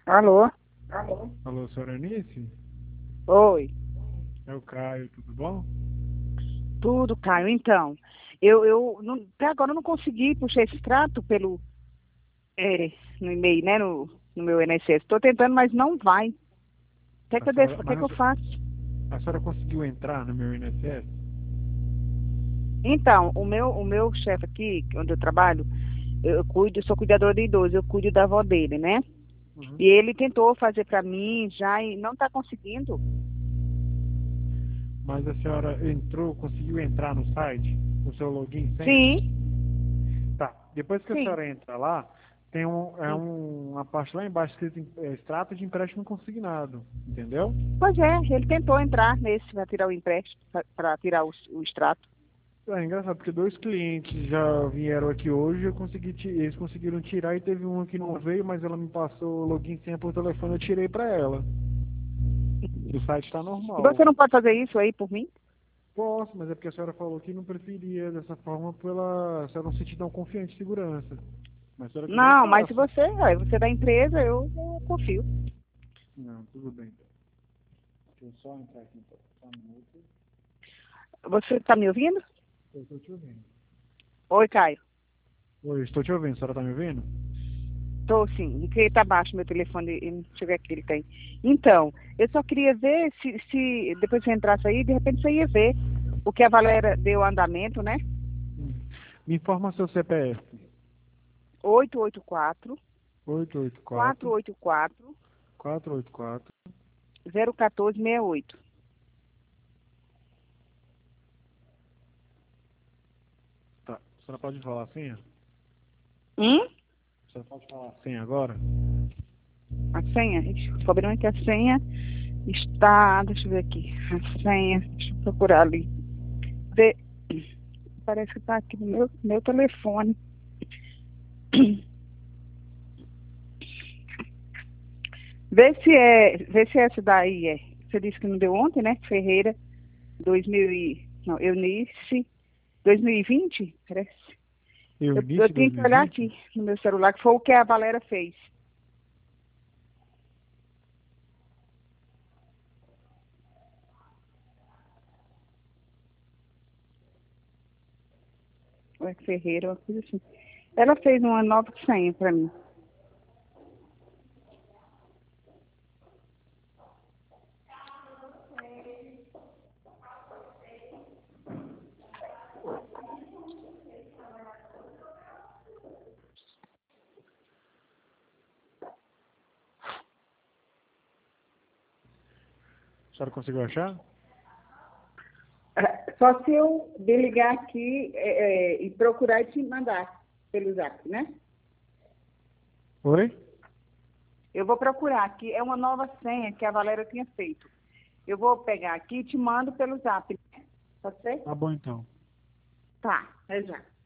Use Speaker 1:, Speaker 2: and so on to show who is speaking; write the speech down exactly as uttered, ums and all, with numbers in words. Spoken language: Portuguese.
Speaker 1: Alô?
Speaker 2: Alô, senhora Anice?
Speaker 1: Oi.
Speaker 2: É o Caio, tudo bom?
Speaker 1: Tudo, Caio. Então, eu, eu não- até agora eu não consegui puxar esse extrato pelo, é, no e-mail, né? No, no meu I N S S. Estou tentando, mas não vai. O que é
Speaker 2: A
Speaker 1: que eu, devo,
Speaker 2: senhora,
Speaker 1: o que é
Speaker 2: mas
Speaker 1: que
Speaker 2: a
Speaker 1: eu
Speaker 2: senhora
Speaker 1: faço?
Speaker 2: a senhora conseguiu entrar no meu I N S S?
Speaker 1: Então, o meu, o meu chefe aqui, onde eu trabalho, eu, eu cuido, eu sou cuidadora de idoso, eu cuido da avó dele, né? E
Speaker 2: Uhum.
Speaker 1: ele tentou fazer para mim já e não está conseguindo.
Speaker 2: Mas a senhora entrou, conseguiu entrar no site, com seu login e senha?
Speaker 1: Sim,
Speaker 2: Tá. Depois que a
Speaker 1: sim.
Speaker 2: senhora entra lá, tem um, é
Speaker 1: Hum.
Speaker 2: um, uma parte lá embaixo escrito em- é, extrato de empréstimo consignado, entendeu?
Speaker 1: Pois é, ele tentou entrar nesse para tirar o empréstimo, para tirar o, o extrato.
Speaker 2: É engraçado, porque dois clientes já vieram aqui hoje, eu consegui, ti- eles conseguiram tirar e teve uma que não veio, mas ela me passou o login e senha por telefone, eu tirei pra ela. O site está
Speaker 1: E
Speaker 2: normal.
Speaker 1: você não pode fazer isso aí por mim?
Speaker 2: Posso, mas é porque a senhora falou que não preferia dessa forma pela a senhora não se sentir tão confiante em segurança. Mas se a senhora quiser, eu
Speaker 1: Não, mas se
Speaker 2: faço.
Speaker 1: você, é, você é da empresa, eu, eu confio.
Speaker 2: Não, tudo bem. Então. Deixa eu só entrar aqui então. Só um minuto.
Speaker 1: Você está me ouvindo?
Speaker 2: Eu estou te ouvindo.
Speaker 1: Oi, Caio.
Speaker 2: Oi, estou te ouvindo. A senhora está me ouvindo?
Speaker 1: Estou sim, porque está baixo meu telefone, e deixa eu ver aqui, ele tem. Então, eu só queria ver se, se depois que você entrasse aí, de repente você ia ver o que a Valéria deu andamento, né?
Speaker 2: Hum. Me informa seu C P F.
Speaker 1: oito oito quatro,
Speaker 2: oito oito
Speaker 1: quatro
Speaker 2: quatro,
Speaker 1: oito quatro,
Speaker 2: quatro oito quatro.
Speaker 1: zero um quatro seis oito.
Speaker 2: Tá. A senhora pode falar a senha?
Speaker 1: Hum?
Speaker 2: A senhora pode falar a senha agora?
Speaker 1: A senha? Ixi, o problema é que a senha está, deixa eu ver aqui, a senha, deixa eu procurar ali. Vê, parece que está aqui no meu, meu telefone. Vê se é, vê se essa daí é. Você disse que não deu ontem, né? Ferreira, dois mil e, não, Eunice, dois mil e vinte, parece.
Speaker 2: Eu,
Speaker 1: Eu, eu
Speaker 2: início de
Speaker 1: tenho que olhar
Speaker 2: dois mil e vinte?
Speaker 1: aqui no meu celular, que foi o que a Valéria fez. Ou é Ferreira, uma coisa assim. Ela fez uma nova senha para mim.
Speaker 2: A senhora conseguiu achar?
Speaker 1: Ah, só se eu desligar aqui é, é, e procurar e te mandar pelo zap, né?
Speaker 2: Oi?
Speaker 1: Eu vou procurar aqui. É uma nova senha que a Valéria tinha feito. Eu vou pegar aqui e te mando pelo zap. Pode ser?
Speaker 2: Tá bom então.
Speaker 1: Tá, é já.